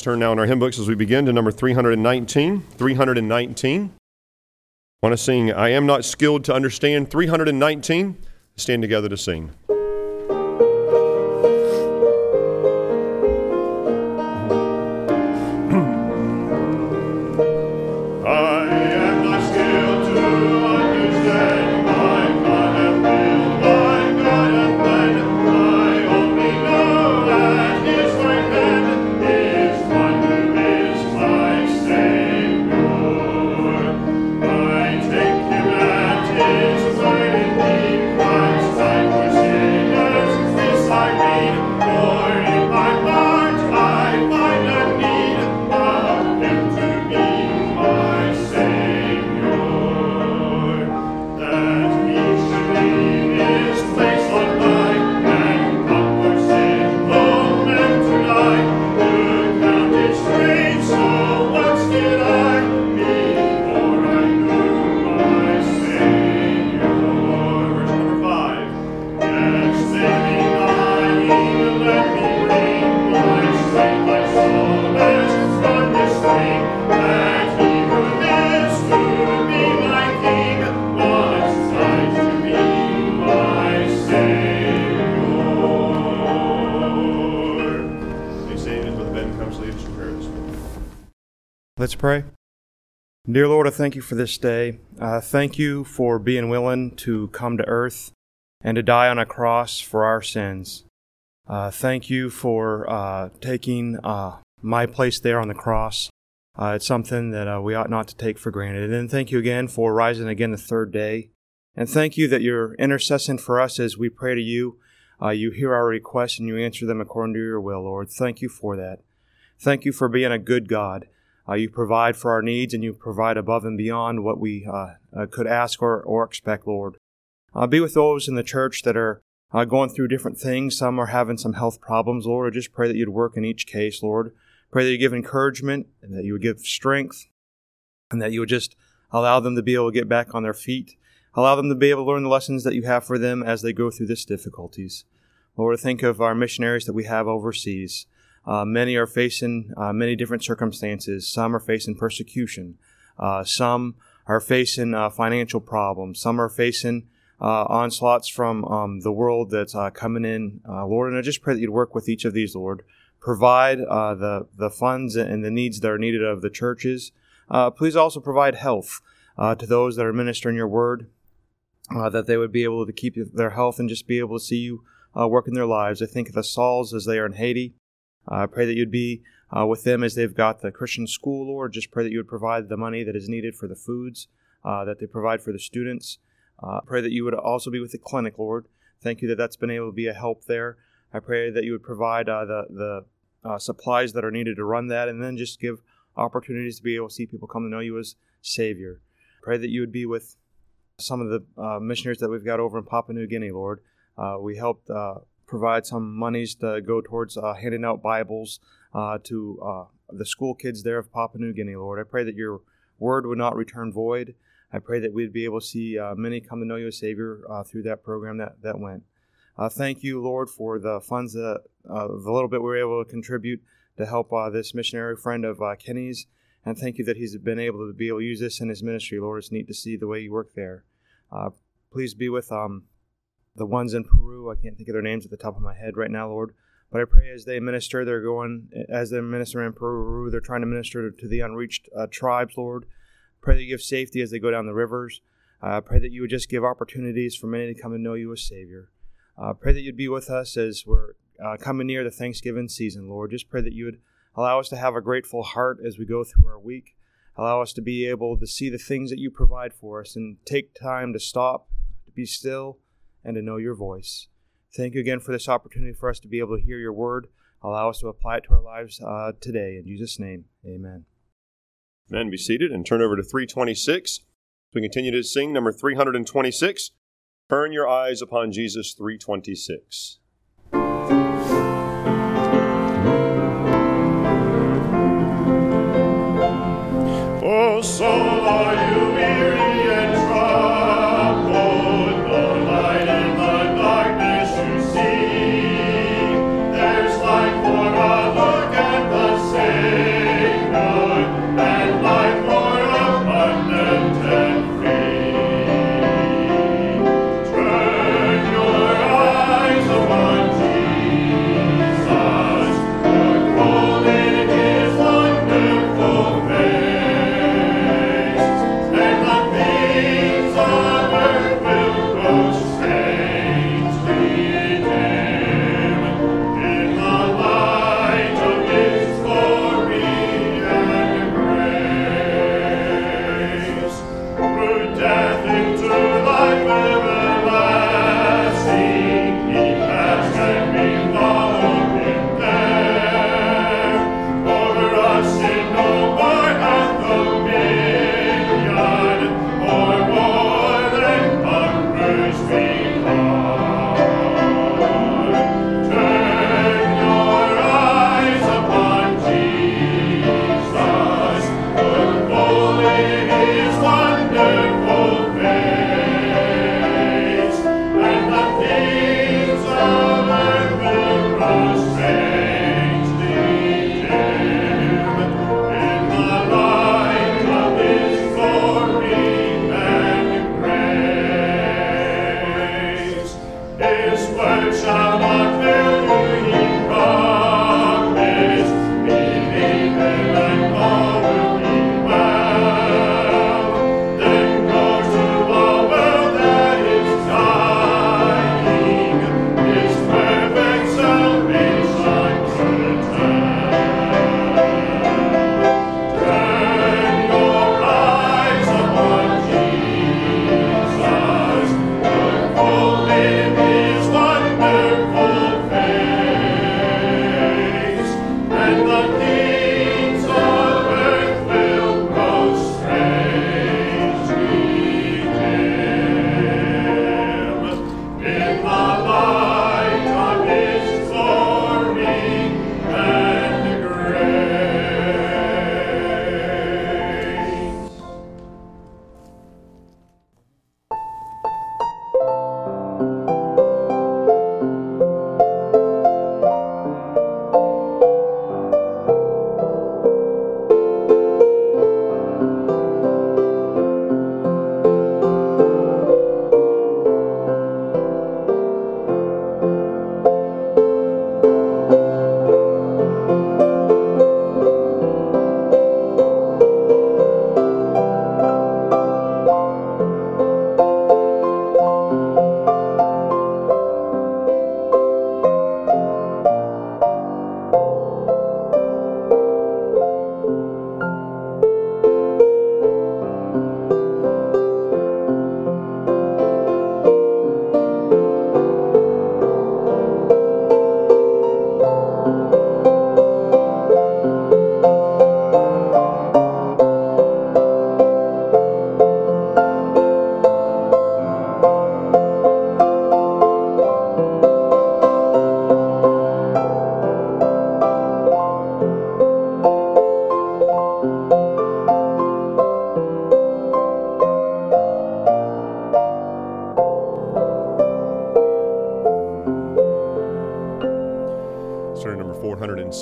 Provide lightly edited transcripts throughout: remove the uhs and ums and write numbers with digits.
turn now in our hymn books as we begin to number 319. 319. I want to sing, I Am Not Skilled to Understand, 319. Stand together to sing. Let's pray. Dear Lord, I thank you for this day. Thank you for being willing to come to earth and to die on a cross for our sins. Thank you for taking my place there on the cross. It's something that we ought not to take for granted. And then thank you again for rising again the third day. And thank you that you're intercessing for us as we pray to you. You hear our requests and you answer them according to your will, Lord. Thank you for that. Thank you for being a good God. You provide for our needs, and you provide above and beyond what we could ask or expect, Lord. Be with those in the church that are going through different things. Some are having some health problems, Lord. I just pray that you'd work in each case, Lord. Pray that you give encouragement, and that you would give strength, and that you would just allow them to be able to get back on their feet. Allow them to be able to learn the lessons that you have for them as they go through these difficulties. Lord, I think of our missionaries that we have overseas. Many are facing many different circumstances. Some are facing persecution. Some are facing financial problems. Some are facing onslaughts from the world that's coming in, Lord. And I just pray that you'd work with each of these, Lord. Provide the funds and the needs that are needed of the churches. Please also provide health to those that are ministering your word, that they would be able to keep their health and just be able to see you work in their lives. I think of the Sauls as they are in Haiti. I pray that you'd be with them as they've got the Christian school, Lord. Just pray that you would provide the money that is needed for the foods that they provide for the students. Pray that you would also be with the clinic, Lord. Thank you that that's been able to be a help there. I pray that you would provide the supplies that are needed to run that, and then just give opportunities to be able to see people come to know you as Savior. Pray that you would be with some of the missionaries that we've got over in Papua New Guinea, Lord. We helped provide some monies to go towards handing out Bibles to the school kids there of Papua New Guinea, Lord. I pray that your word would not return void. I pray that we'd be able to see many come to know you as Savior through that program that went. Thank you, Lord, for the funds that the little bit we were able to contribute to help this missionary friend of Kenny's. And thank you that he's been able to use this in his ministry, Lord. It's neat to see the way you work there. Please be with the ones in Peru. I can't think of their names at the top of my head right now, Lord. But I pray as they minister, as they're ministering in Peru, they're trying to minister to the unreached tribes, Lord. Pray that you give safety as they go down the rivers. Pray that you would just give opportunities for many to come and know you as Savior. Pray that you'd be with us as we're coming near the Thanksgiving season, Lord. Just pray that you would allow us to have a grateful heart as we go through our week. Allow us to be able to see the things that you provide for us and take time to stop, to be still, and to know your voice. Thank you again for this opportunity for us to be able to hear your word. Allow us to apply it to our lives today. In Jesus' name, amen. Amen. Be seated and turn over to 326. We continue to sing number 326. Turn your eyes upon Jesus, 326. Oh, soul, are you weary and troubled? No light in the darkness you see. There's light for a look at the Savior.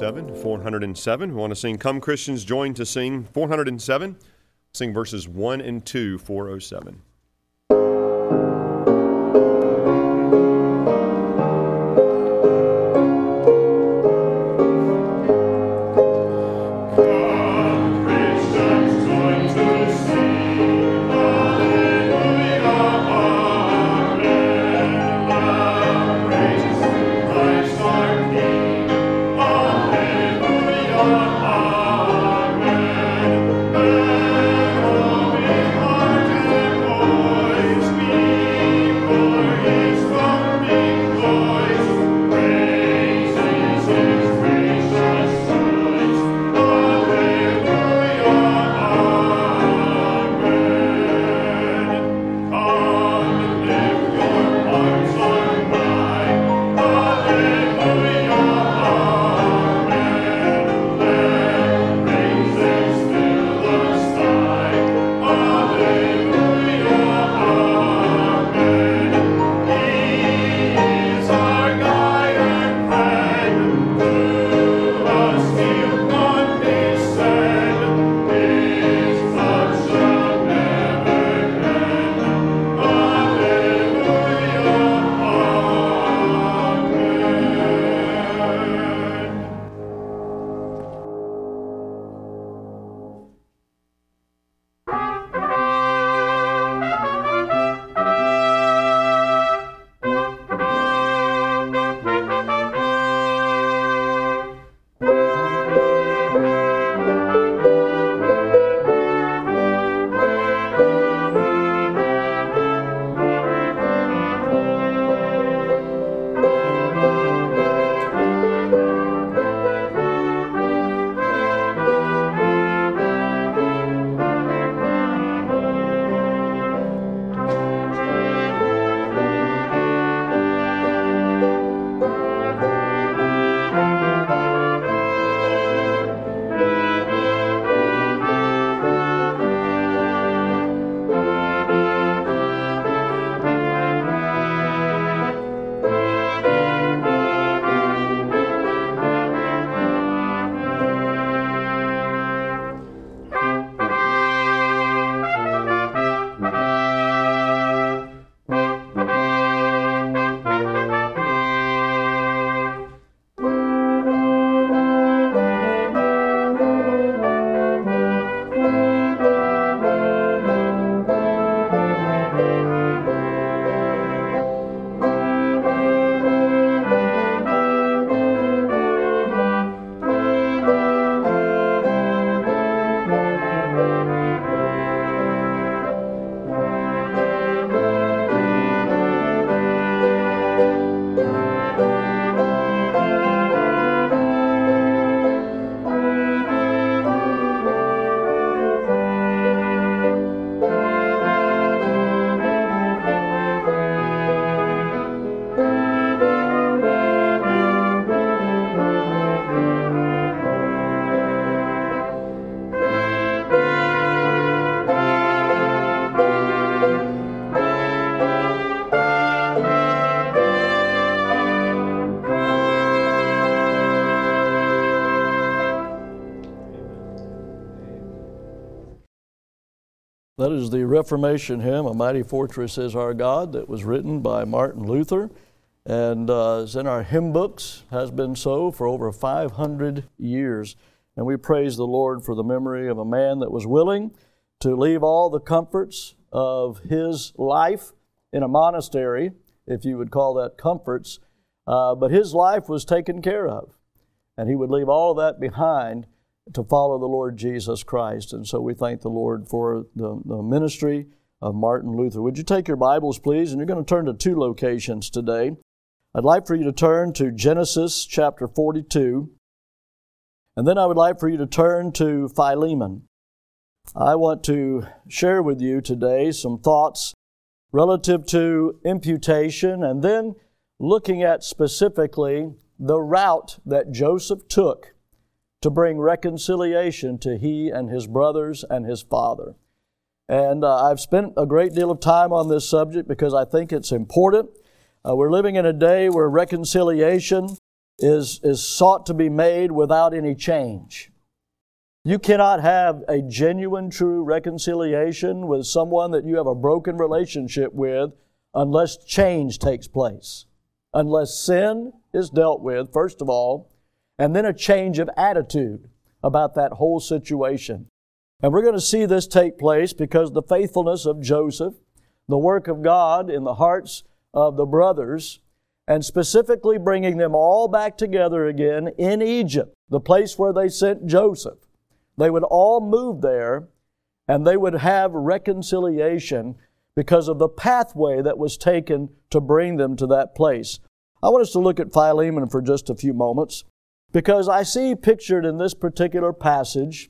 407. 407. We want to sing Come Christians Join to sing 407. Sing verses 1 and 2, 407. That is the Reformation hymn, A Mighty Fortress is Our God, that was written by Martin Luther and is in our hymn books, has been so for over 500 years. And we praise the Lord for the memory of a man that was willing to leave all the comforts of his life in a monastery, if you would call that comforts, but his life was taken care of. And he would leave all of that behind to follow the Lord Jesus Christ. And so we thank the Lord for the ministry of Martin Luther. Would you take your Bibles, please? And you're going to turn to two locations today. I'd like for you to turn to Genesis chapter 42, and then I would like for you to turn to Philemon. I want to share with you today some thoughts relative to imputation, and then looking at specifically the route that Joseph took to bring reconciliation to he and his brothers and his father. And I've spent a great deal of time on this subject because I think it's important. We're living in a day where reconciliation is sought to be made without any change. You cannot have a genuine, true reconciliation with someone that you have a broken relationship with unless change takes place. Unless sin is dealt with, first of all, and then a change of attitude about that whole situation. And we're going to see this take place because the faithfulness of Joseph, the work of God in the hearts of the brothers, and specifically bringing them all back together again in Egypt, the place where they sent Joseph. They would all move there, and they would have reconciliation because of the pathway that was taken to bring them to that place. I want us to look at Philemon for just a few moments, because I see pictured in this particular passage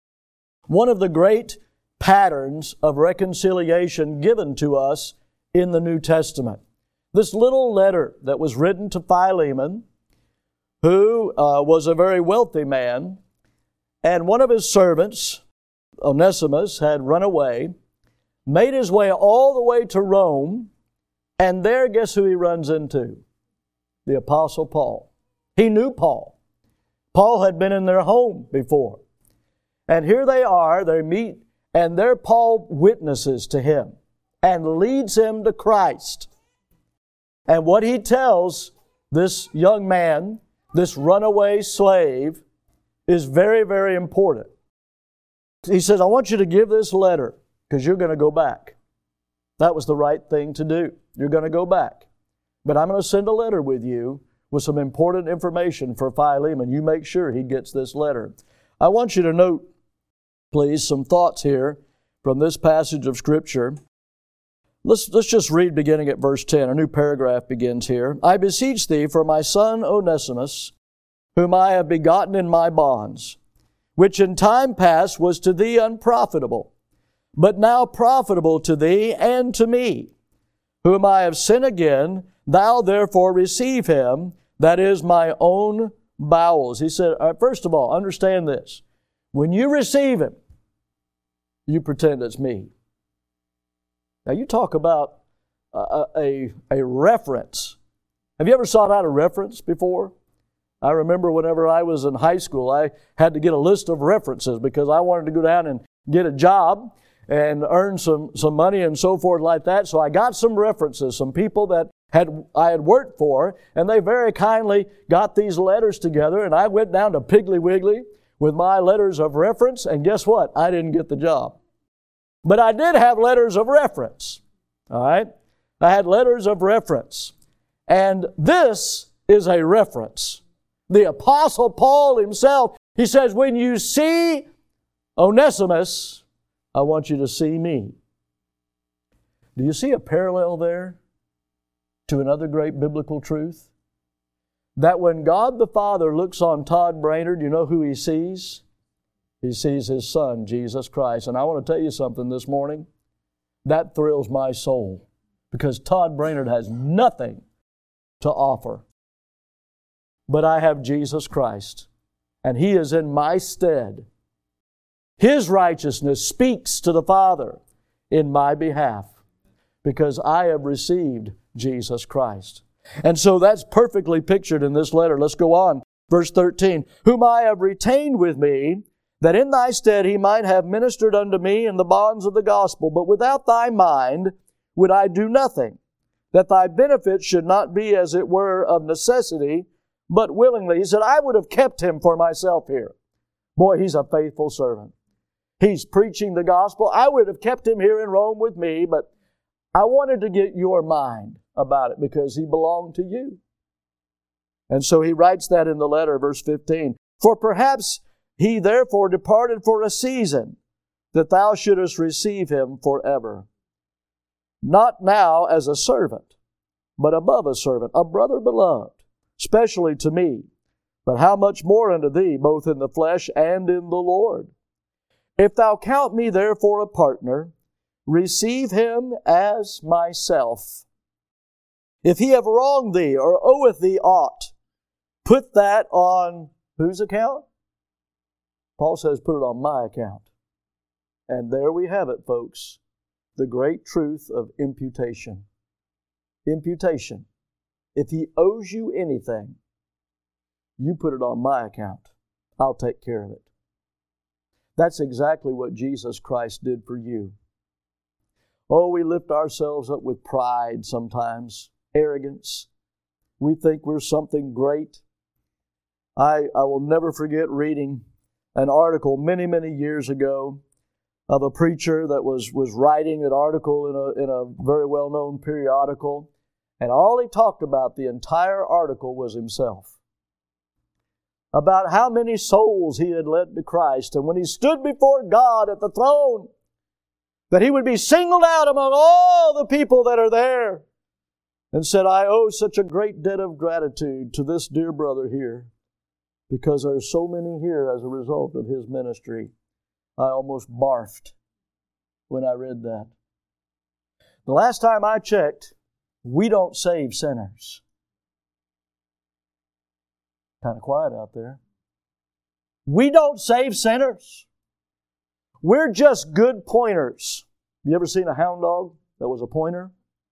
one of the great patterns of reconciliation given to us in the New Testament. This little letter that was written to Philemon, who was a very wealthy man, and one of his servants, Onesimus, had run away, made his way all the way to Rome, and there, guess who he runs into? The Apostle Paul. He knew Paul. Paul had been in their home before. And here they are, they meet, and there Paul witnesses to him and leads him to Christ. And what he tells this young man, this runaway slave, is very, very important. He says, I want you to give this letter because you're going to go back. That was the right thing to do. You're going to go back. But I'm going to send a letter with you with some important information for Philemon. You make sure he gets this letter. I want you to note, please, some thoughts here from this passage of Scripture. Let's just read beginning at verse 10. A new paragraph begins here. I beseech thee for my son Onesimus, whom I have begotten in my bonds, which in time past was to thee unprofitable, but now profitable to thee and to me, whom I have sent again. Thou therefore receive him, that is my own bowels. He said, first of all, understand this. When you receive him, you pretend it's me. Now you talk about a reference. Have you ever sought out a reference before? I remember whenever I was in high school, I had to get a list of references because I wanted to go down and get a job and earn some money and so forth like that. So I got some references, some people that I had worked for, and they very kindly got these letters together, and I went down to Piggly Wiggly with my letters of reference, and guess what? I didn't get the job. But I did have letters of reference. All right? I had letters of reference. And this is a reference. The Apostle Paul himself, he says, when you see Onesimus, I want you to see me. Do you see a parallel there to another great biblical truth? That when God the Father looks on Todd Brainerd, you know who He sees? He sees His Son, Jesus Christ. And I want to tell you something this morning. That thrills my soul because Todd Brainerd has nothing to offer. But I have Jesus Christ, and He is in my stead. His righteousness speaks to the Father in my behalf because I have received Jesus Christ. And so that's perfectly pictured in this letter. Let's go on. Verse 13, whom I have retained with me, that in thy stead he might have ministered unto me in the bonds of the gospel. But without thy mind would I do nothing, that thy benefit should not be as it were of necessity, but willingly. He said, I would have kept him for myself here. Boy, he's a faithful servant. He's preaching the gospel. I would have kept him here in Rome with me, but I wanted to get your mind about it because he belonged to you. And so he writes that in the letter, verse 15. For perhaps he therefore departed for a season, that thou shouldest receive him forever. Not now as a servant, but above a servant, a brother beloved, specially to me, but how much more unto thee, both in the flesh and in the Lord. If thou count me therefore a partner, receive him as myself. If he have wronged thee or oweth thee aught, put that on whose account? Paul says, put it on my account. And there we have it, folks. The great truth of imputation. Imputation. If he owes you anything, You put it on my account. I'll take care of it. That's exactly what Jesus Christ did for you. Oh, we lift ourselves up with pride sometimes, arrogance. We think we're something great. I will never forget reading an article many, many years ago of a preacher that was writing an article in a very well-known periodical, and all he talked about the entire article was himself. About how many souls he had led to Christ, and when he stood before God at the throne, that he would be singled out among all the people that are there, and said, I owe such a great debt of gratitude to this dear brother here, because there are so many here as a result of his ministry. I almost barfed when I read that. The last time I checked, we don't save sinners. Kind of quiet out there. We don't save sinners. We're just good pointers. You ever seen a hound dog that was a pointer?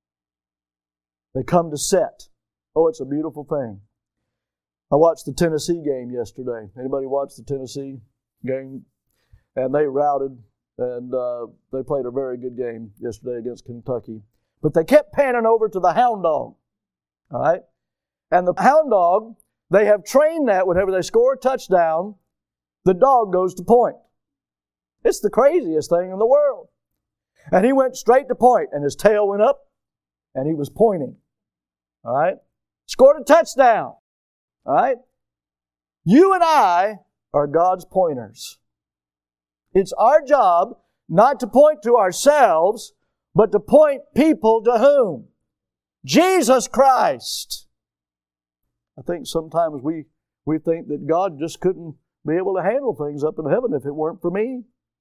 They come to set. Oh, it's a beautiful thing. I watched the Tennessee game yesterday. Anybody watch the Tennessee game? And they routed, and they played a very good game yesterday against Kentucky. But they kept panning over to the hound dog. All right? And the hound dog, they have trained that whenever they score a touchdown, the dog goes to point. It's the craziest thing in the world. And he went straight to point, and his tail went up, and he was pointing. All right? Scored a touchdown. All right? You and I are God's pointers. It's our job not to point to ourselves, but to point people to whom? Jesus Christ. I think sometimes we think that God just couldn't be able to handle things up in heaven if it weren't for me.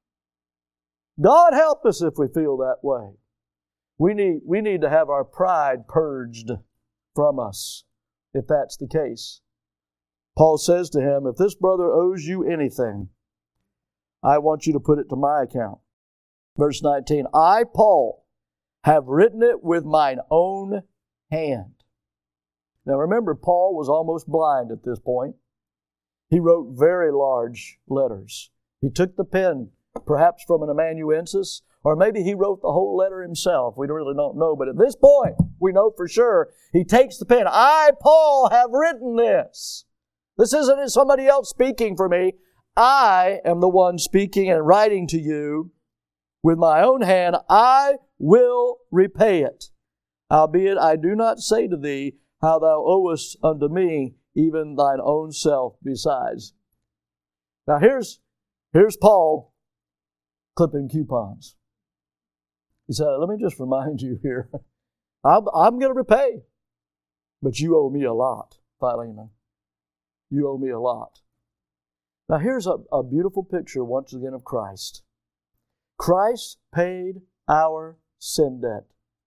God help us if we feel that way. We need to have our pride purged from us, if that's the case. Paul says to him, if this brother owes you anything, I want you to put it to my account. Verse 19, I, Paul, have written it with mine own hand. Now remember, Paul was almost blind at this point. He wrote very large letters. He took the pen, perhaps from an amanuensis, or maybe he wrote the whole letter himself. We really don't know, but at this point, we know for sure, he takes the pen. I, Paul, have written this. This isn't somebody else speaking for me. I am the one speaking and writing to you with my own hand. I will repay it. Howbeit I do not say to thee how thou owest unto me even thine own self besides. Now here's Paul clipping coupons. He said, let me just remind you here, I'm going to repay, but you owe me a lot, Philemon. You owe me a lot. Now here's a beautiful picture once again of Christ. Christ paid our sin debt.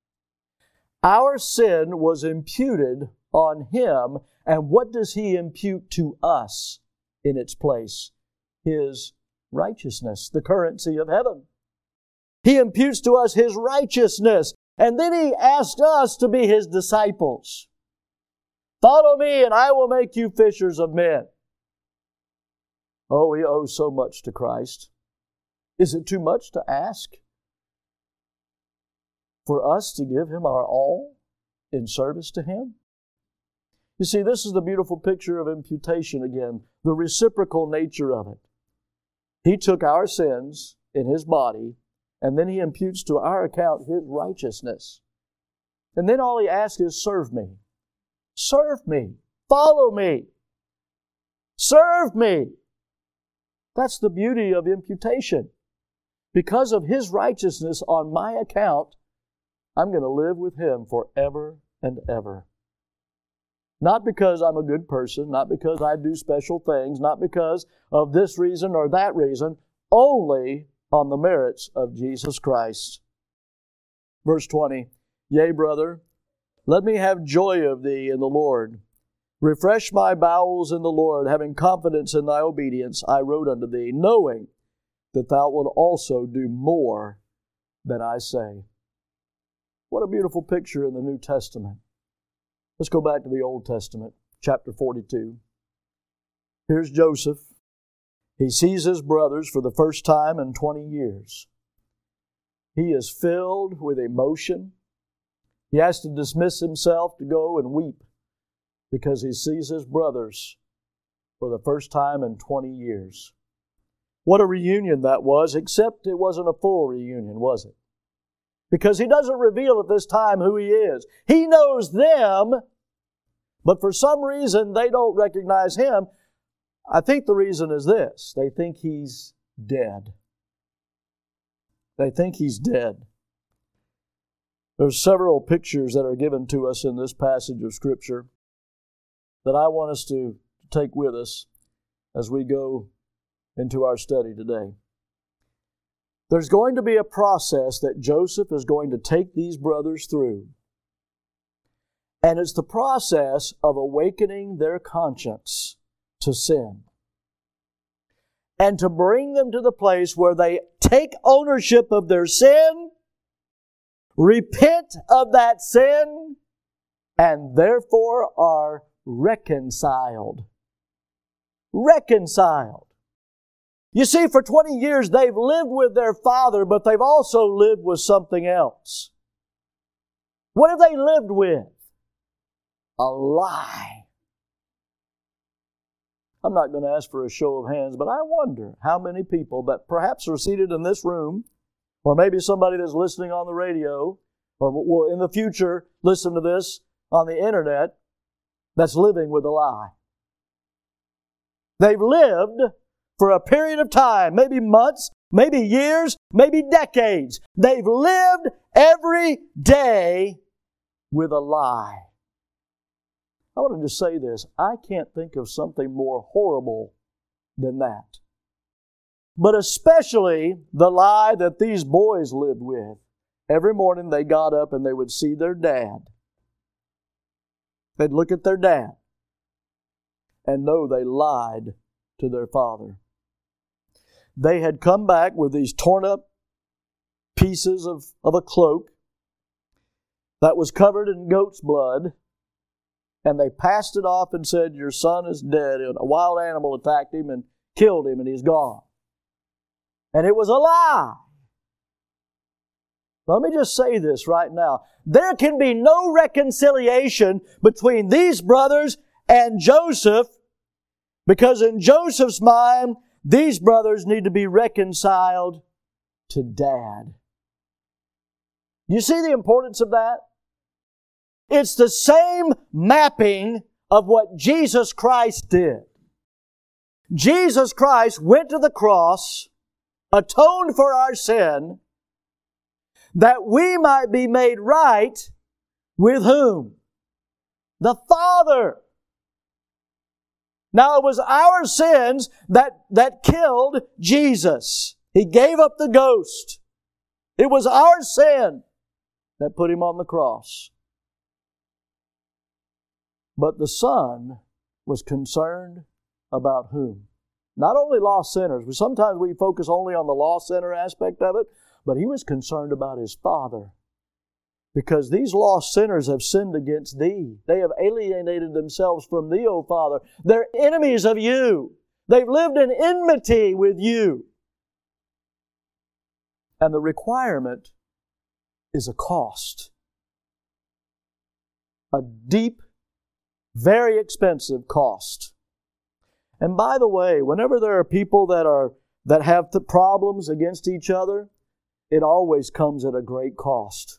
Our sin was imputed on Him, and what does He impute to us in its place? His righteousness, the currency of heaven. He imputes to us His righteousness, and then He asks us to be His disciples. Follow me, and I will make you fishers of men. Oh, we owe so much to Christ. Is it too much to ask for us to give Him our all in service to Him? You see, this is the beautiful picture of imputation again, the reciprocal nature of it. He took our sins in His body, and then He imputes to our account His righteousness. And then all He asks is, serve me. Serve me. Follow me. Serve me. That's the beauty of imputation. Because of His righteousness on my account, I'm going to live with Him forever and ever. Not because I'm a good person, not because I do special things, not because of this reason or that reason, only on the merits of Jesus Christ. Verse 20, Yea, brother, let me have joy of thee in the Lord. Refresh my bowels in the Lord, having confidence in thy obedience, I wrote unto thee, knowing that thou wilt also do more than I say. What a beautiful picture in the New Testament. Let's go back to the Old Testament, chapter 42. Here's Joseph. He sees his brothers for the first time in 20 years. He is filled with emotion. He has to dismiss himself to go and weep because he sees his brothers for the first time in 20 years. What a reunion that was, except it wasn't a full reunion, was it? Because he doesn't reveal at this time who he is. He knows them, but for some reason they don't recognize him. I think the reason is this. They think he's dead. They think he's dead. There's several pictures that are given to us in this passage of Scripture that I want us to take with us as we go into our study today. There's going to be a process that Joseph is going to take these brothers through. And it's the process of awakening their conscience to sin. And to bring them to the place where they take ownership of their sin, repent of that sin, and therefore are reconciled. Reconciled. You see, for 20 years they've lived with their father, but they've also lived with something else. What have they lived with? A lie. I'm not going to ask for a show of hands, but I wonder how many people that perhaps are seated in this room, or maybe somebody that's listening on the radio, or will in the future listen to this on the internet, that's living with a lie. They've lived for a period of time, maybe months, maybe years, maybe decades. They've lived every day with a lie. I want to just say this. I can't think of something more horrible than that. But especially the lie that these boys lived with. Every morning they got up and they would see their dad. They'd look at their dad and know they lied to their father. They had come back with these torn up pieces of a cloak that was covered in goat's blood, and they passed it off and said, "Your son is dead. A wild animal attacked him and killed him, and he's gone." And it was a lie. Let me just say this right now. There can be no reconciliation between these brothers and Joseph, because in Joseph's mind, these brothers need to be reconciled to Dad. You see the importance of that? It's the same mapping of what Jesus Christ did. Jesus Christ went to the cross, atoned for our sin, that we might be made right with whom? The Father. Now it was our sins that killed Jesus. He gave up the ghost. It was our sin that put Him on the cross. But the Son was concerned about whom? Not only lost sinners. Sometimes we focus only on the lost sinner aspect of it, but He was concerned about His Father. Because these lost sinners have sinned against Thee. They have alienated themselves from Thee, O Father. They're enemies of You. They've lived in enmity with You. And the requirement is a cost. A deep, very expensive cost. And by the way, whenever there are people that have the problems against each other, it always comes at a great cost.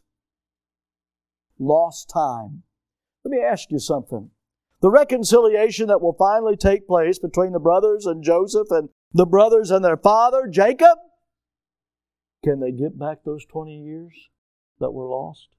Lost time. Let me ask you something. The reconciliation that will finally take place between the brothers and Joseph and the brothers and their father, Jacob, can they get back those 20 years that were lost?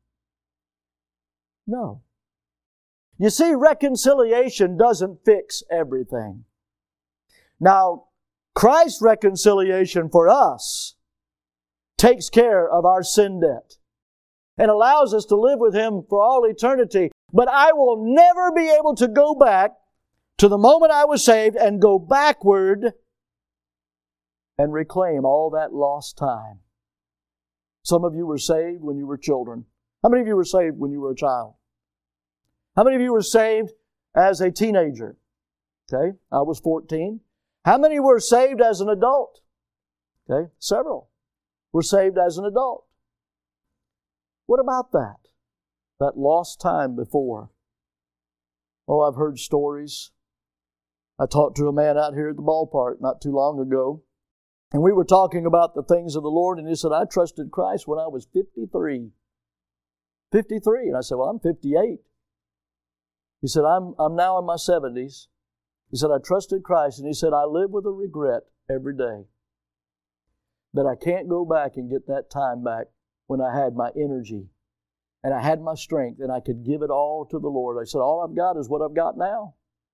No. You see, reconciliation doesn't fix everything. Now, Christ's reconciliation for us takes care of our sin debt and allows us to live with Him for all eternity. But I will never be able to go back to the moment I was saved and go backward and reclaim all that lost time. Some of you were saved when you were children. How many of you were saved when you were a child? How many of you were saved as a teenager? Okay, I was 14. How many were saved as an adult? Okay, several were saved as an adult. What about that? That lost time before. Oh, I've heard stories. I talked to a man out here at the ballpark not too long ago, and we were talking about the things of the Lord, and he said, I trusted Christ when I was 53. 53. And I said, well, I'm 58. He said, I'm now in my 70s. He said, I trusted Christ, and he said, I live with a regret every day that I can't go back and get that time back when I had my energy and I had my strength and I could give it all to the Lord. I said, all I've got is what I've got now.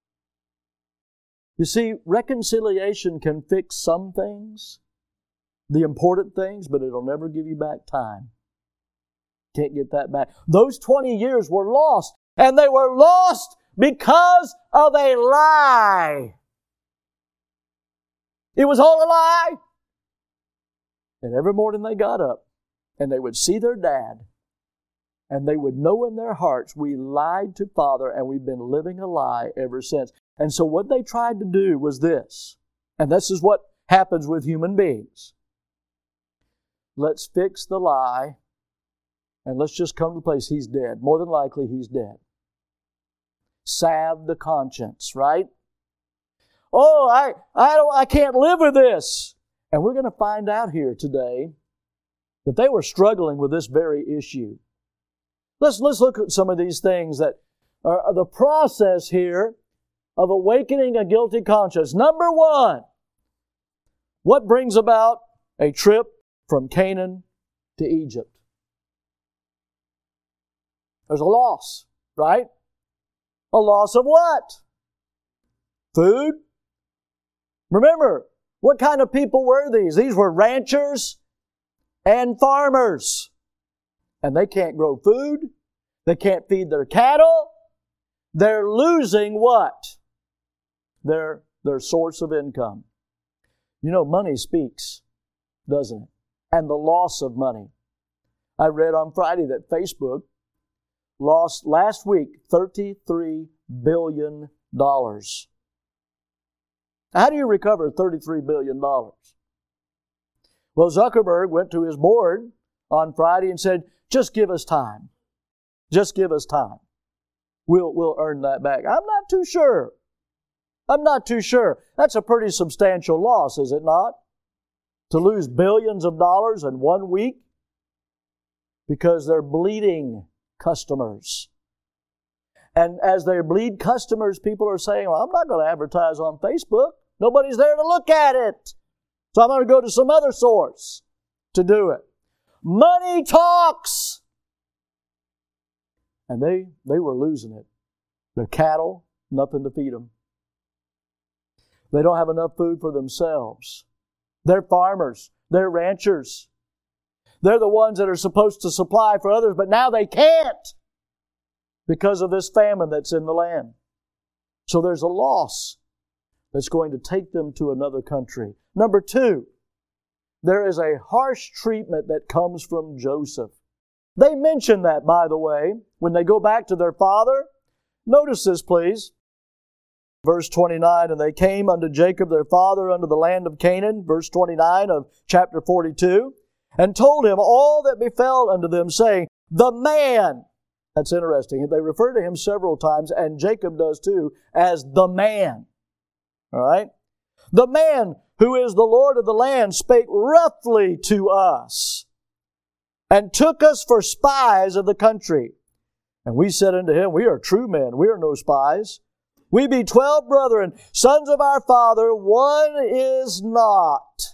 You see, reconciliation can fix some things, the important things, but it'll never give you back time. Can't get that back. Those 20 years were lost, and they were lost because of a lie. It was all a lie. And every morning they got up, and they would see their dad, and they would know in their hearts, we lied to Father, and we've been living a lie ever since. And so what they tried to do was this, and this is what happens with human beings. Let's fix the lie, and let's just come to the place he's dead. More than likely, he's dead. Salve the conscience, right? Oh, I can't live with this. And we're going to find out here today that they were struggling with this very issue. Let's look at some of these things that are the process here of awakening a guilty conscience. Number one, what brings about a trip from Canaan to Egypt? There's a loss, right? A loss of what? Food. Remember, what kind of people were these? These were ranchers and farmers. And they can't grow food. They can't feed their cattle. They're losing what? Their source of income. You know, money speaks, doesn't it? And the loss of money. I read on Friday that Facebook lost last week $33 billion. How do you recover $33 billion? Well, Zuckerberg went to his board on Friday and said, just give us time. Just give us time. We'll earn that back. I'm not too sure. That's a pretty substantial loss, is it not? To lose billions of dollars in 1 week because they're bleeding customers. And as they bleed customers, people are saying, well, I'm not going to advertise on Facebook. Nobody's there to look at it. So I'm going to go to some other source to do it. Money talks. And they were losing it. Their cattle, nothing to feed them. They don't have enough food for themselves. They're farmers. They're ranchers. They're the ones that are supposed to supply for others, but now they can't because of this famine that's in the land. So there's a loss that's going to take them to another country. Number two, there is a harsh treatment that comes from Joseph. They mention that, by the way, when they go back to their father. Notice this, please. Verse 29, and they came unto Jacob their father unto the land of Canaan, verse 29 of chapter 42, and told him all that befell unto them, saying, the man. That's interesting. They refer to him several times, and Jacob does too, as the man. All right? The man who is the Lord of the land spake roughly to us, and took us for spies of the country. And we said unto him, we are true men, we are no spies. We be 12 brethren, sons of our father, one is not.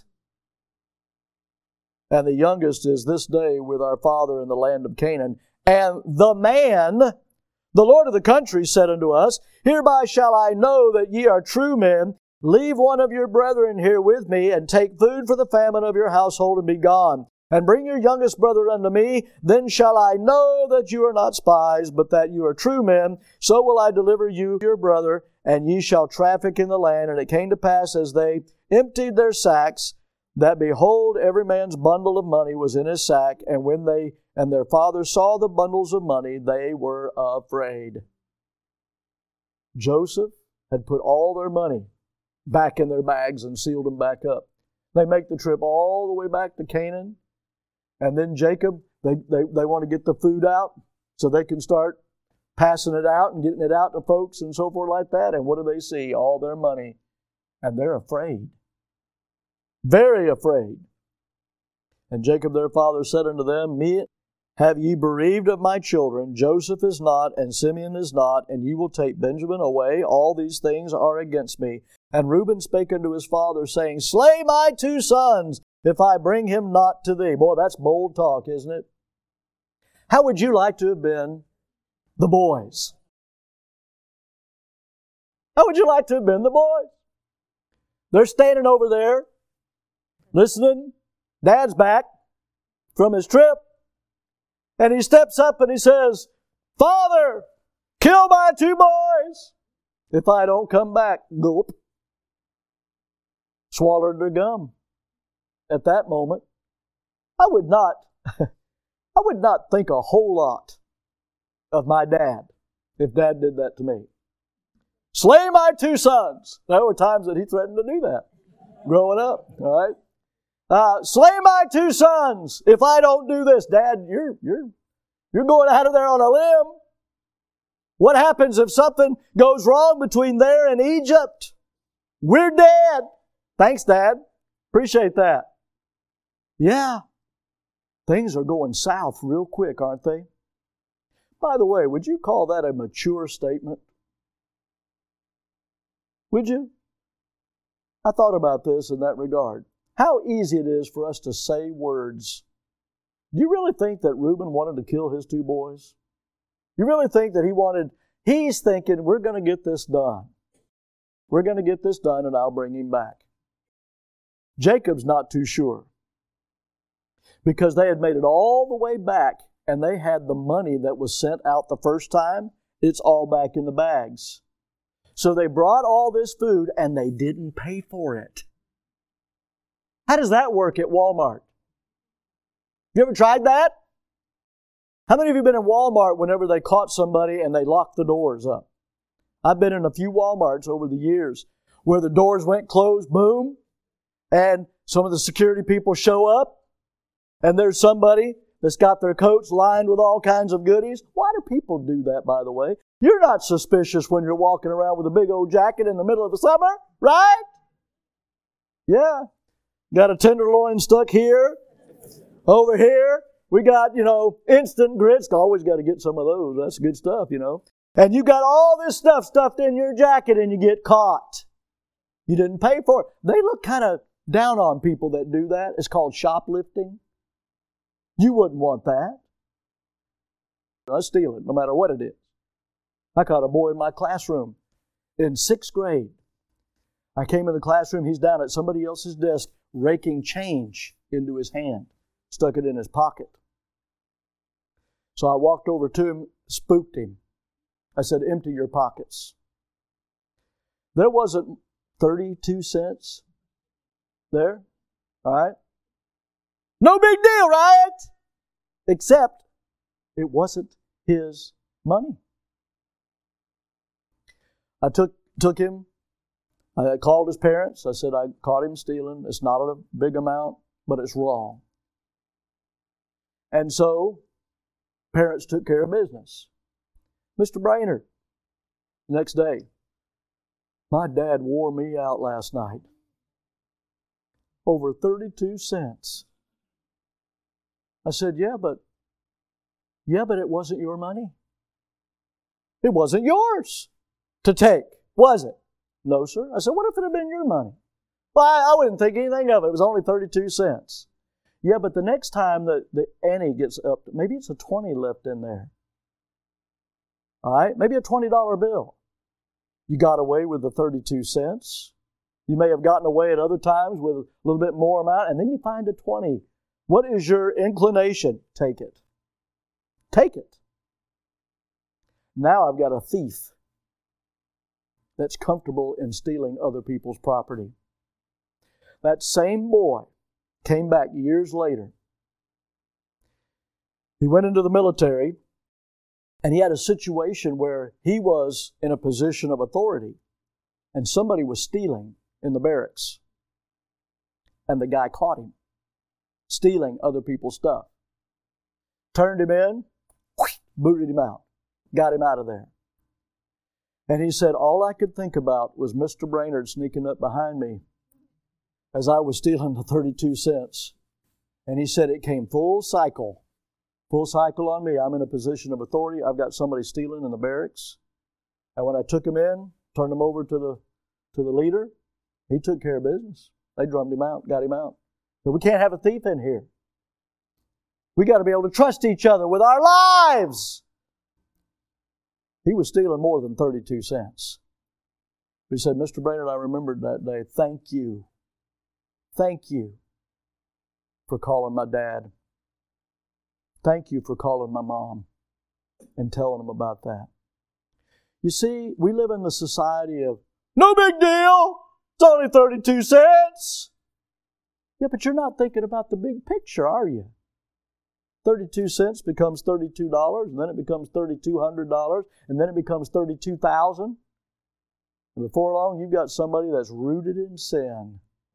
And the youngest is this day with our father in the land of Canaan. And the man, the Lord of the country, said unto us, hereby shall I know that ye are true men. Leave one of your brethren here with me, and take food for the famine of your household, and be gone. And bring your youngest brother unto me, then shall I know that you are not spies, but that you are true men. So will I deliver you your brother, and ye shall traffic in the land. And it came to pass, as they emptied their sacks, that behold, every man's bundle of money was in his sack. And when they and their father saw the bundles of money, they were afraid. Joseph had put all their money back in their bags and sealed them back up. They make the trip all the way back to Canaan. And then Jacob, they want to get the food out so they can start passing it out and getting it out to folks and so forth like that. And what do they see? All their money. And they're afraid. Very afraid. And Jacob their father said unto them, Me have ye bereaved of my children? Joseph is not, and Simeon is not, and ye will take Benjamin away. All these things are against me. And Reuben spake unto his father, saying, Slay my 2 sons, if I bring him not to thee. Boy, that's bold talk, isn't it? How would you like to have been the boys? How would you like to have been the boys? They're standing over there, listening. Dad's back from his trip. And he steps up and he says, Father, kill my 2 boys if I don't come back. Gulp. Swallowed their gum. At that moment, I would not think a whole lot of my dad if Dad did that to me. Slay my 2 sons. There were times that he threatened to do that growing up. All right. Slay my 2 sons if I don't do this. Dad, you're going out of there on a limb. What happens if something goes wrong between there and Egypt? We're dead. Thanks, Dad. Appreciate that. Yeah. Things are going south real quick, aren't they? By the way, would you call that a mature statement? Would you? I thought about this in that regard. How easy it is for us to say words. Do you really think that Reuben wanted to kill his 2 boys? You really think that he's thinking, we're going to get this done. We're going to get this done and I'll bring him back. Jacob's not too sure. Because they had made it all the way back and they had the money that was sent out the first time. It's all back in the bags. So they brought all this food and they didn't pay for it. How does that work at Walmart? You ever tried that? How many of you have been in Walmart whenever they caught somebody and they locked the doors up? I've been in a few Walmarts over the years where the doors went closed, boom, and some of the security people show up and there's somebody that's got their coats lined with all kinds of goodies. Why do people do that, by the way? You're not suspicious when you're walking around with a big old jacket in the middle of the summer, right? Yeah. Got a tenderloin stuck here, over here. We got, instant grits. Always got to get some of those. That's good stuff, And you got all this stuff stuffed in your jacket and you get caught. You didn't pay for it. They look kind of down on people that do that. It's called shoplifting. You wouldn't want that. I steal it, no matter what it is. I caught a boy in my classroom in 6th grade. I came in the classroom. He's down at somebody else's desk raking change into his hand, stuck it in his pocket. So I walked over to him, spooked him. I said, empty your pockets. There wasn't 32 cents there, all right? No big deal, right? Except it wasn't his money. I took him. I called his parents. I said, I caught him stealing. It's not a big amount, but it's wrong. And so, parents took care of business. Mr. Brainerd, next day, my dad wore me out last night. Over 32 cents. I said, yeah, but it wasn't your money. It wasn't yours to take, was it? No, sir. I said, what if it had been your money? Well, I wouldn't think anything of it. It was only 32 cents. Yeah, but the next time the ante gets up, maybe it's a 20 left in there. All right? Maybe a $20 bill. You got away with the 32 cents. You may have gotten away at other times with a little bit more amount, and then you find a 20. What is your inclination? Take it. Take it. Now I've got a thief that's comfortable in stealing other people's property. That same boy came back years later. He went into the military, and he had a situation where he was in a position of authority. and somebody was stealing in the barracks. And the guy caught him, stealing other people's stuff. Turned him in, booted him out, got him out of there. And he said, all I could think about was Mr. Brainerd sneaking up behind me as I was stealing the 32 cents. And he said it came full cycle on me. I'm in a position of authority. I've got somebody stealing in the barracks. And when I took him in, turned him over to the leader, he took care of business. They drummed him out, got him out. But we can't have a thief in here. We got to be able to trust each other with our lives. He was stealing more than 32 cents. He said, Mr. Brainerd, I remembered that day. Thank you. Thank you for calling my dad. Thank you for calling my mom and telling them about that. You see, we live in the society of, no big deal, it's only 32 cents. Yeah, but you're not thinking about the big picture, are you? 32 cents becomes $32, and then it becomes $3,200, and then it becomes $32,000. And before long, you've got somebody that's rooted in sin.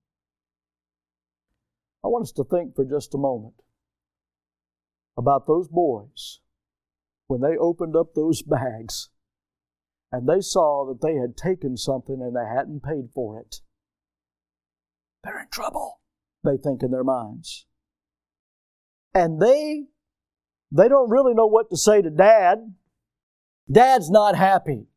I want us to think for just a moment about those boys when they opened up those bags and they saw that they had taken something and they hadn't paid for it. They're in trouble, they think in their minds. And they don't really know what to say to Dad. Dad's not happy.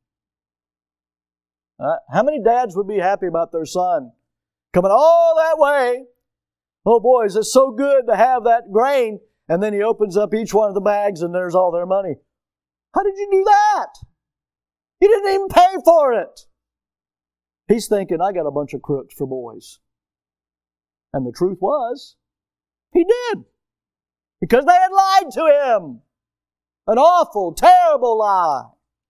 How many dads would be happy about their son coming all that way? Oh, boys, it's so good to have that grain. And then he opens up each one of the bags and there's all their money. How did you do that? You didn't even pay for it. He's thinking, I got a bunch of crooks for boys. And the truth was, he did. Because they had lied to him. An awful, terrible lie.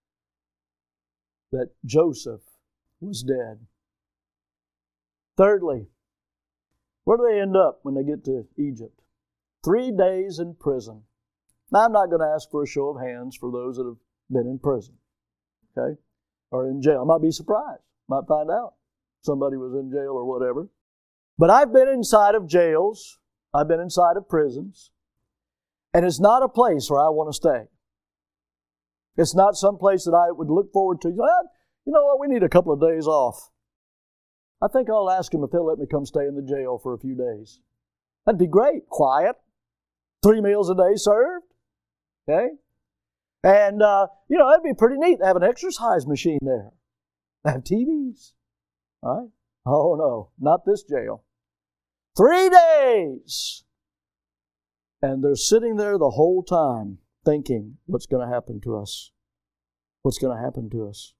That Joseph was dead. Thirdly, where do they end up when they get to Egypt? 3 days in prison. Now, I'm not going to ask for a show of hands for those that have been in prison. Okay? Or in jail. I might be surprised. Might find out somebody was in jail or whatever. But I've been inside of jails. I've been inside of prisons. And it's not a place where I want to stay. It's not some place that I would look forward to. You know what? We need a couple of days off. I think I'll ask them if they'll let me come stay in the jail for a few days. That'd be great. Quiet. 3 meals a day served. Okay? And, that'd be pretty neat. They have an exercise machine there. They have TVs. All right? Oh, no. Not this jail. 3 days. And they're sitting there the whole time thinking, what's going to happen to us? What's going to happen to us?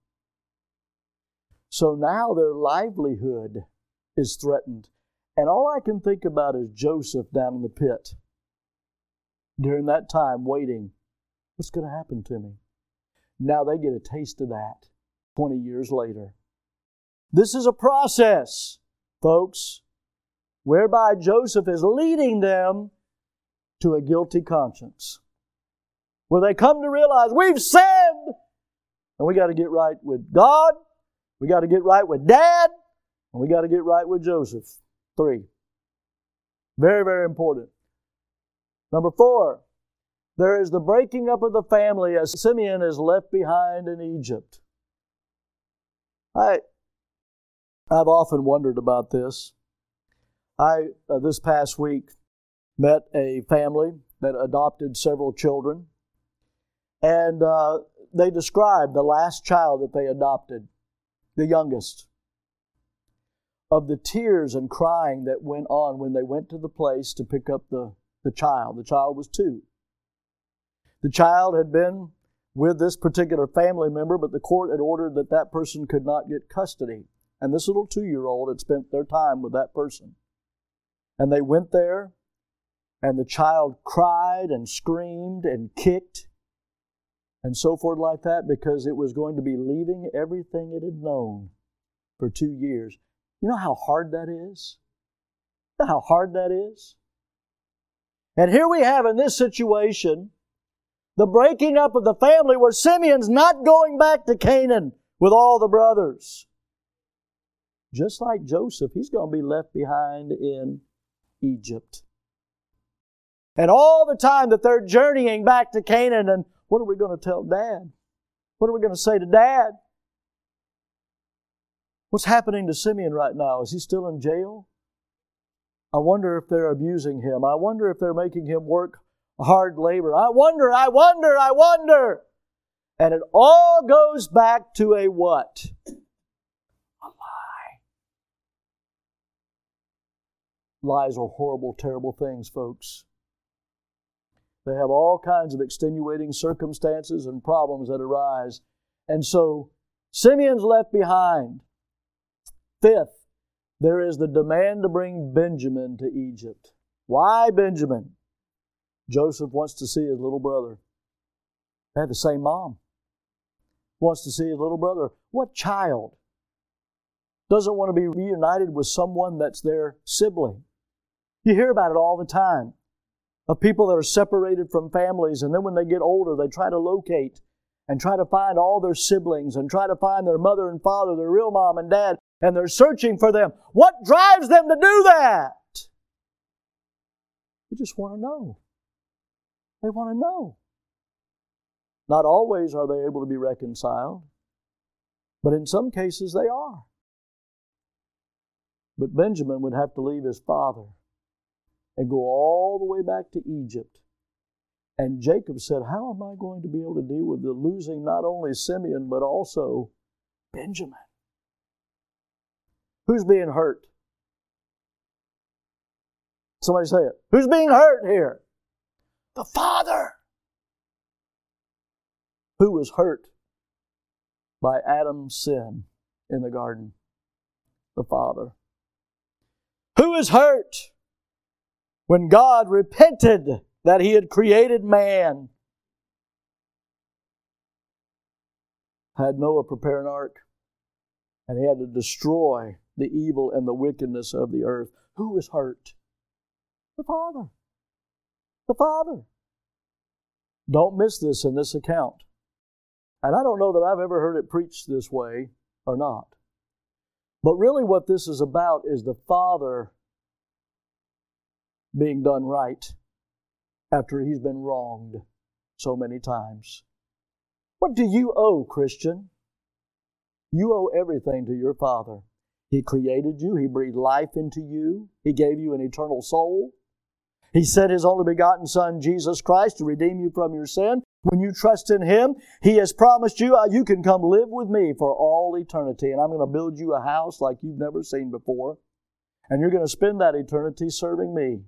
So now their livelihood is threatened. And all I can think about is Joseph down in the pit during that time waiting. What's going to happen to me? Now they get a taste of that 20 years later. This is a process, folks, whereby Joseph is leading them to a guilty conscience, where they come to realize we've sinned and we got to get right with God, we got to get right with Dad, and we got to get right with Joseph. 3. Very, very important. Number 4, there is the breaking up of the family as Simeon is left behind in Egypt. I've often wondered about this. This past week, met a family that adopted several children. And they described the last child that they adopted, the youngest, of the tears and crying that went on when they went to the place to pick up the child. The child was 2. The child had been with this particular family member, but the court had ordered that that person could not get custody. And this little 2-year-old had spent their time with that person. And they went there, and the child cried and screamed and kicked and so forth like that because it was going to be leaving everything it had known for 2 years. You know how hard that is? You know how hard that is? And here we have in this situation the breaking up of the family where Simeon's not going back to Canaan with all the brothers. just like Joseph, he's going to be left behind in Egypt. And all the time that they're journeying back to Canaan, and what are we going to tell Dad? What are we going to say to Dad? What's happening to Simeon right now? Is he still in jail? I wonder if they're abusing him. I wonder if they're making him work hard labor. I wonder. And it all goes back to a what? A lie. Lies are horrible, terrible things, folks. They have all kinds of extenuating circumstances and problems that arise. And so, Simeon's left behind. Fifth, there is the demand to bring Benjamin to Egypt. Why Benjamin? Joseph wants to see his little brother. They had the same mom. Wants to see his little brother. What child doesn't want to be reunited with someone that's their sibling? You hear about it all the time. Of people that are separated from families, and then when they get older, they try to locate and try to find all their siblings and try to find their mother and father, their real mom and dad, and they're searching for them. What drives them to do that? They just want to know. They want to know. Not always are they able to be reconciled, but in some cases they are. But Benjamin would have to leave his father and go all the way back to Egypt. And Jacob said, how am I going to be able to deal with the losing not only Simeon, but also Benjamin? Who's being hurt? Somebody say it. Who's being hurt here? The father. Who was hurt by Adam's sin in the garden? The father. Who was hurt when God repented that He had created man? Had Noah prepare an ark, and he had to destroy the evil and the wickedness of the earth. Who was hurt? The Father. The Father. Don't miss this in this account. And I don't know that I've ever heard it preached this way or not. But really what this is about is the Father being done right after He's been wronged so many times. What do you owe, Christian? You owe everything to your Father. He created you. He breathed life into you. He gave you an eternal soul. He sent His only begotten Son, Jesus Christ, to redeem you from your sin. When you trust in Him, He has promised you, you can come live with me for all eternity, and I'm going to build you a house like you've never seen before, and you're going to spend that eternity serving me.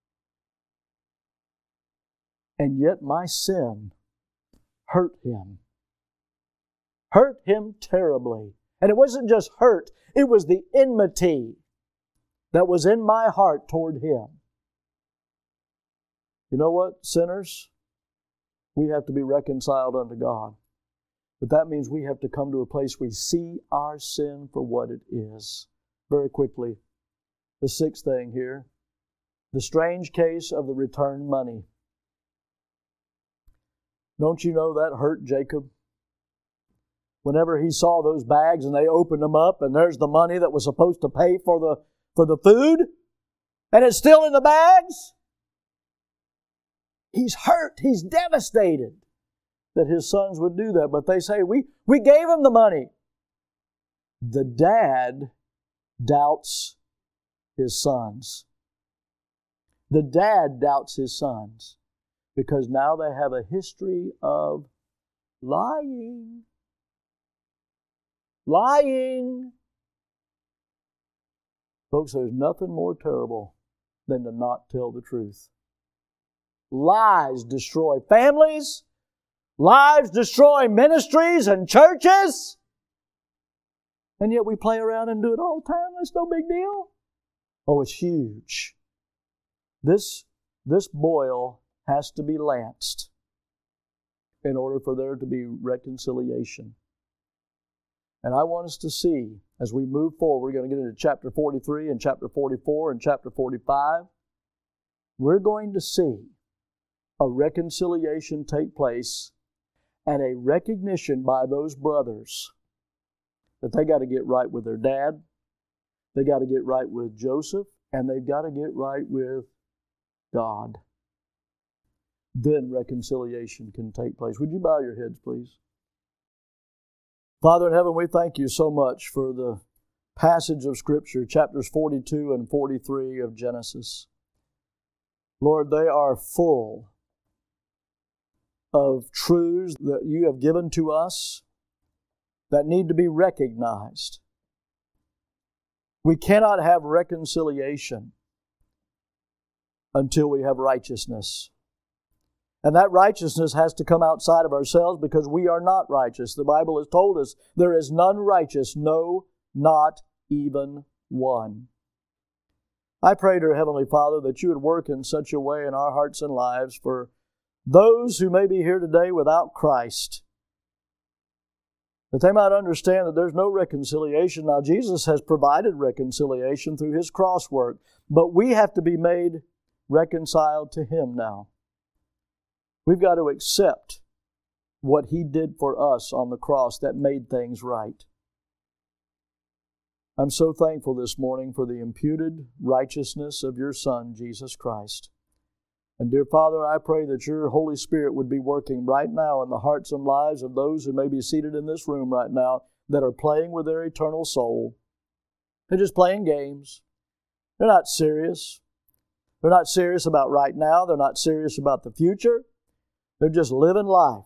And yet my sin hurt Him. Hurt Him terribly. And it wasn't just hurt, it was the enmity that was in my heart toward Him. You know what, sinners? We have to be reconciled unto God. But that means we have to come to a place we see our sin for what it is. Very quickly, the sixth thing here, the strange case of the returned money. Don't you know that hurt Jacob? Whenever he saw those bags and they opened them up and there's the money that was supposed to pay for the food, and it's still in the bags. He's hurt. He's devastated that his sons would do that. But they say, we gave him the money. The dad doubts his sons. The dad doubts his sons because now they have a history of lying. Lying. Folks, there's nothing more terrible than to not tell the truth. Lies destroy families. Lies destroy ministries and churches. And yet we play around and do it all the time. That's no big deal. Oh, it's huge. This boil has to be lanced in order for there to be reconciliation. And I want us to see, as we move forward, we're going to get into chapter 43 and chapter 44 and chapter 45. We're going to see a reconciliation take place and a recognition by those brothers that they got to get right with their dad, They got to get right with Joseph, and they've got to get right with God. Then reconciliation can take place. Would you bow your heads, please? Father in heaven, we thank you so much for the passage of Scripture, chapters 42 and 43 of Genesis. Lord, they are full of truths that you have given to us that need to be recognized. We cannot have reconciliation until we have righteousness. And that righteousness has to come outside of ourselves because we are not righteous. The Bible has told us there is none righteous, no, not even one. I pray, dear Heavenly Father, that you would work in such a way in our hearts and lives for those who may be here today without Christ, that they might understand that there's no reconciliation. Now, Jesus has provided reconciliation through His cross work, but we have to be made reconciled to Him now. We've got to accept what He did for us on the cross that made things right. I'm so thankful this morning for the imputed righteousness of your Son, Jesus Christ. And dear Father, I pray that your Holy Spirit would be working right now in the hearts and lives of those who may be seated in this room right now that are playing with their eternal soul. They're just playing games. They're not serious. They're not serious about right now. They're not serious about the future. They're just living life.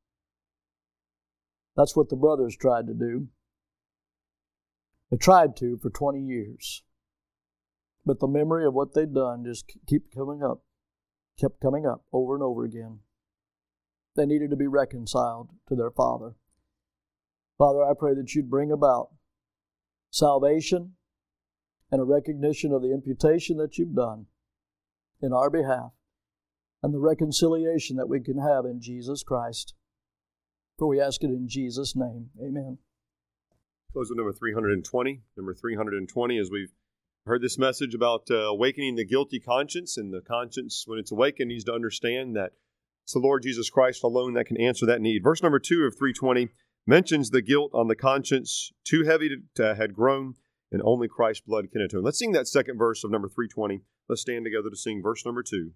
That's what the brothers tried to do. They tried to for 20 years. But the memory of what they'd done just kept coming up over and over again. They needed to be reconciled to their Father. Father, I pray that you'd bring about salvation and a recognition of the imputation that you've done in our behalf and the reconciliation that we can have in Jesus Christ. For we ask it in Jesus' name. Amen. Close with number 320. Number 320, as we've heard this message about awakening the guilty conscience, and the conscience, when it's awakened, needs to understand that it's the Lord Jesus Christ alone that can answer that need. Verse number 2 of 320 mentions the guilt on the conscience too heavy to had grown, and only Christ's blood can atone. Let's sing that second verse of number 320. Let's stand together to sing verse number 2.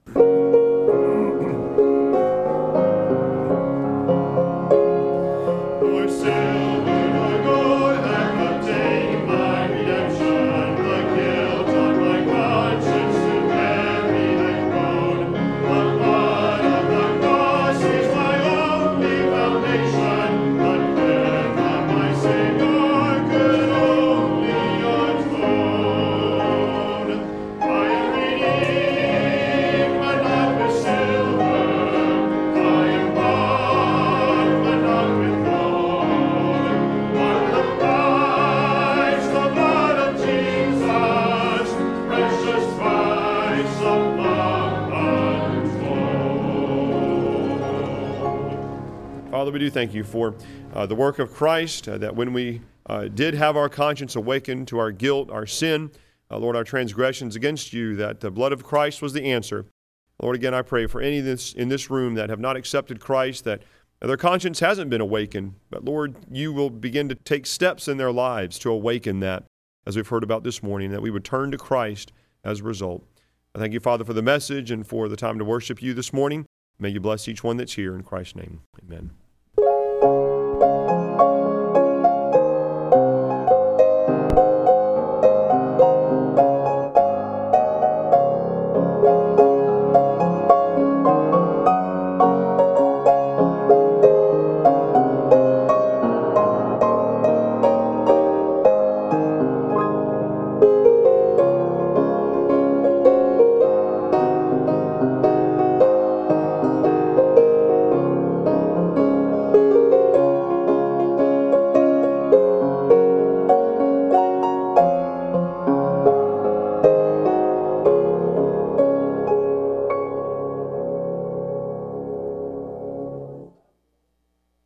Father, we do thank you for the work of Christ, that when we did have our conscience awakened to our guilt, our sin, Lord, our transgressions against you, that the blood of Christ was the answer. Lord, again, I pray for any in this room that have not accepted Christ, that their conscience hasn't been awakened, but Lord, you will begin to take steps in their lives to awaken that, as we've heard about this morning, that we would turn to Christ as a result. I thank you, Father, for the message and for the time to worship you this morning. May you bless each one that's here in Christ's name. Amen.